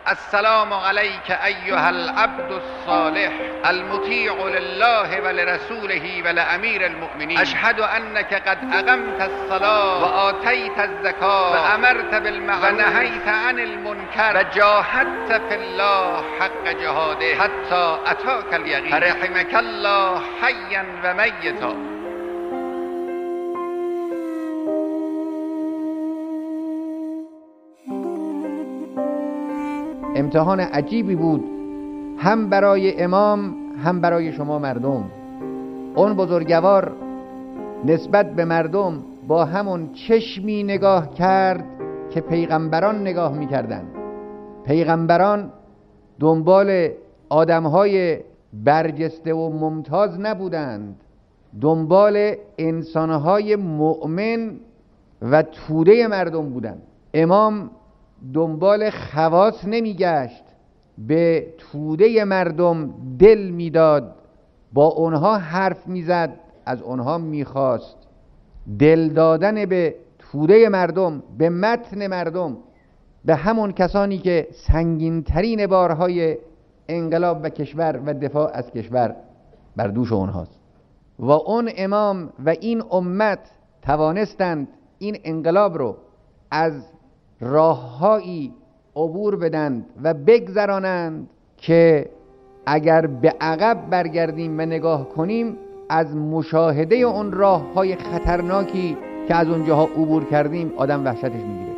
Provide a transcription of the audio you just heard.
السلام علیک ایها العبد الصالح المطیع لله ولرسوله ولامیر المؤمنین اشهد انک قد اقمت الصلاة وآتیت الزکاة وامرت بالمعروف ونهیت عن المنکر وجاهدت فی الله حق جهاده حتی اتاک الیقین فرحمک الله حیا و میتا. امتحان عجیبی بود، هم برای امام هم برای شما مردم. اون بزرگوار نسبت به مردم با همون چشمی نگاه کرد که پیغمبران نگاه می‌کردند. پیغمبران دنبال آدم‌های برجسته و ممتاز نبودند، دنبال انسان‌های مؤمن و توده مردم بودند. امام دنبال خواص نمیگشت، به توده مردم دل میداد، با اونها حرف میزد، از اونها میخواست. دل دادن به توده مردم، به متن مردم، به همون کسانی که سنگین ترین بارهای انقلاب و کشور و دفاع از کشور بر دوش اونهاست. و اون امام و این امت توانستند این انقلاب رو از راههایی عبور بدند و بگذرانند که اگر به عقب برگردیم و نگاه کنیم از مشاهده اون راههای خطرناکی که از اونجاها عبور کردیم آدم وحشتش میگیره.